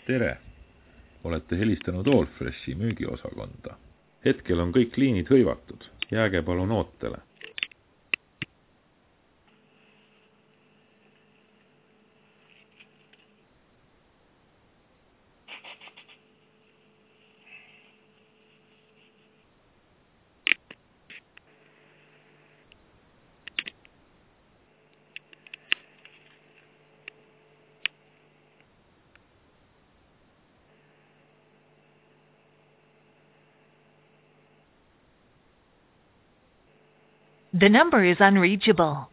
tere! Olete helistanud Allfreshi müügiosakonda. Hetkel on kõik liinid hõivatud. Jääge palun ootele. The number is unreachable.